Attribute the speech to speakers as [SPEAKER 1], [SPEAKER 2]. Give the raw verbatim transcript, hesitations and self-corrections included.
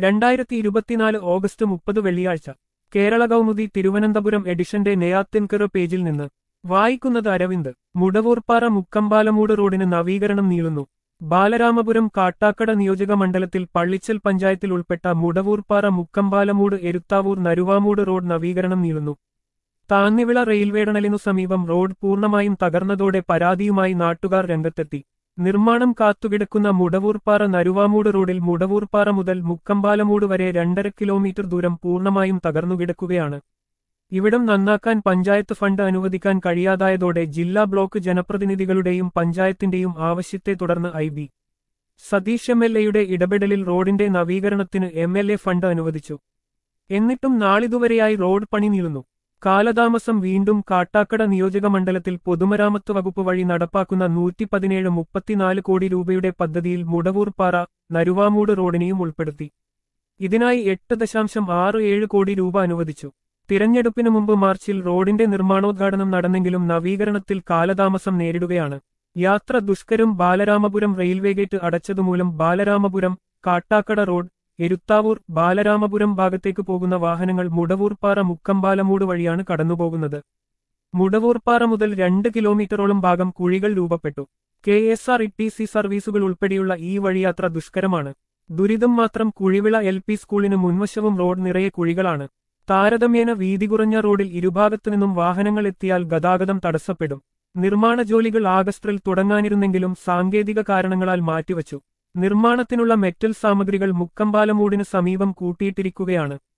[SPEAKER 1] രണ്ടായിരത്തി ഇരുപത്തിനാല് ഓഗസ്റ്റ് മുപ്പത് വെള്ളിയാഴ്ച കേരള കൗമുദി തിരുവനന്തപുരം എഡിഷന്റെ നെയ്യാത്തിൻകര പേജിൽ നിന്ന് വായിക്കുന്നത് അരവിന്ദ്. മുടവൂർപ്പാറ മുക്കമ്പാലമൂട് റോഡിന് നവീകരണം നീളുന്നു. ബാലരാമപുരം കാട്ടാക്കട നിയോജക മണ്ഡലത്തിൽ പള്ളിച്ചൽ പഞ്ചായത്തിൽ ഉൾപ്പെട്ട മുടവൂർപ്പാറ മുക്കമ്പാലമൂട് എരുത്താവൂർ നരുവാമൂട് റോഡ് നവീകരണം നീളുന്നു. താന്നിവിള റെയിൽവേ ടണലിനു സമീപം റോഡ് പൂർണ്ണമായും തകർന്നതോടെ പരാതിയുമായി നാട്ടുകാർ രംഗത്തെത്തി. നിർമ്മാണം കാത്തുകിടക്കുന്ന മുടവൂർപ്പാറ നരുവാമൂട് റോഡിൽ മുടവൂർപ്പാറ മുതൽ മുക്കമ്പാലമൂട് വരെ രണ്ടര കിലോമീറ്റർ ദൂരം പൂർണ്ണമായും തകർന്നുകിടക്കുകയാണ്. ഇവിടം നന്നാക്കാൻ പഞ്ചായത്ത് ഫണ്ട് അനുവദിക്കാൻ കഴിയാതായതോടെ ജില്ലാ ബ്ലോക്ക് ജനപ്രതിനിധികളുടെയും പഞ്ചായത്തിന്റെയും ആവശ്യത്തെ തുടർന്ന് I B Satheesh M L എയുടെ ഇടപെടലിൽ റോഡിന്റെ നവീകരണത്തിന് എം എൽ എ ഫണ്ട് അനുവദിച്ചു. എന്നിട്ടും നാളിതുവരെയായി റോഡ് പണി നീളുന്നു. കാലതാമസം വീണ്ടും. കാട്ടാക്കട നിയോജക മണ്ഡലത്തിൽ പൊതുമരാമത്ത് വകുപ്പ് വഴി നടപ്പാക്കുന്ന നൂറ്റി പതിനേഴ് മുപ്പത്തിനാല് കോടി രൂപയുടെ പദ്ധതിയിൽ മുടവൂർപ്പാറ നരുവാമൂട് റോഡിനെയും ഉൾപ്പെടുത്തി. ഇതിനായി എട്ട് ദശാംശം ആറ് ഏഴ് കോടി രൂപ അനുവദിച്ചു. തിരഞ്ഞെടുപ്പിന് മുമ്പ് മാർച്ചിൽ റോഡിന്റെ നിർമ്മാണോദ്ഘാടനം നടന്നെങ്കിലും നവീകരണത്തിൽ കാലതാമസം നേരിടുകയാണ്. യാത്ര ദുഷ്കരം. ബാലരാമപുരം റെയിൽവേ ഗേറ്റ് അടച്ചതുമൂലം ബാലരാമപുരം കാട്ടാക്കട റോഡ് എരുത്താവൂർ ബാലരാമപുരം ഭാഗത്തേക്ക് പോകുന്ന വാഹനങ്ങൾ മുടവൂർപ്പാറ മുക്കമ്പാലമൂട് വഴിയാണ് കടന്നുപോകുന്നത്. മുടവൂർപ്പാറ മുതൽ രണ്ട് കിലോമീറ്ററോളം ഭാഗം കുഴികൾ രൂപപ്പെട്ടു. K S R E T C സർവീസുകൾ ഉൾപ്പെടെയുള്ള ഈ വഴിയാത്ര ദുഷ്കരമാണ്. ദുരിതം മാത്രം. കുഴിവിള എൽ പി സ്കൂളിന് മുൻവശവും റോഡ് നിറയെ കുഴികളാണ്. താരതമ്യേന വീതി കുറഞ്ഞ റോഡിൽ ഇരുഭാഗത്തുനിന്നും വാഹനങ്ങൾ എത്തിയാൽ ഗതാഗതം തടസ്സപ്പെടും. നിർമ്മാണ ജോലികൾ ആഗസ്റ്റിൽ തുടങ്ങാനിരുന്നെങ്കിലും സാങ്കേതിക കാരണങ്ങളാൽ മാറ്റിവച്ചു. നിർമ്മാണത്തിനുള്ള മെറ്റൽ സാമഗ്രികൾ മുക്കമ്പാലമൂടിന് സമീപം കൂട്ടിയിട്ടിരിക്കുകയാണ്.